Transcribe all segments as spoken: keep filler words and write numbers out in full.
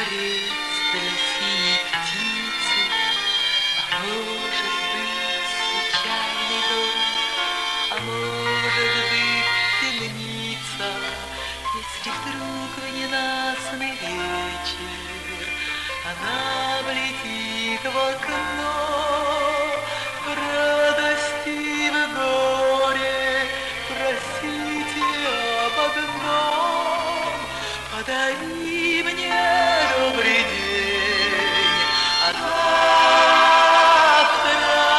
дворец для синей птицы, а может быть случайный дом, а может быть темница, если вдруг в ненастный вечер она влетит в окно, в радости, в горе просите об одном: подари мне добрый день, а завтра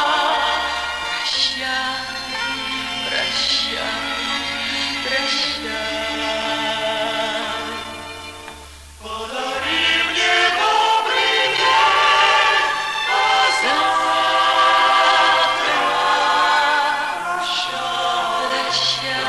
прощай, прощай, прощай. Подари мне добрый день, а Завтра прощай, прощай,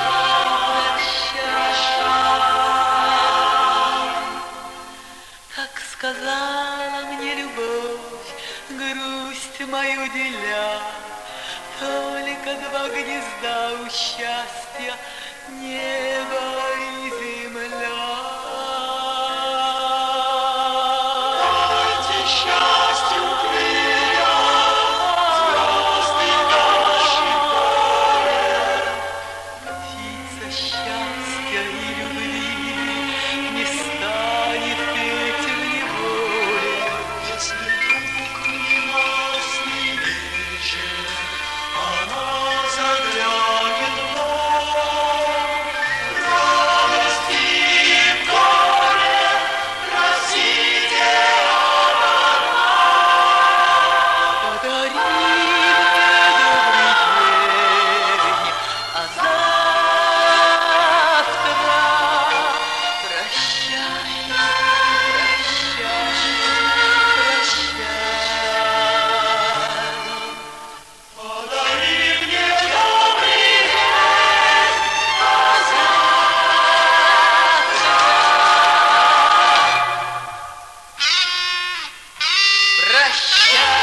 прощай. Так сказала мне любовь, грусть мою деля, только два гнезда у счастья, небо и земля. дайте счастью крылья, звезды дальше поле. Птица счастья и любви не станет петь в неволе. Если вдруг ненастный вечер она заглянет в дом, в радости и в горе просите об одном: Подари мне добрый день, а завтра прощай, прощай, прощай. подари мне добрый день, а Прощай.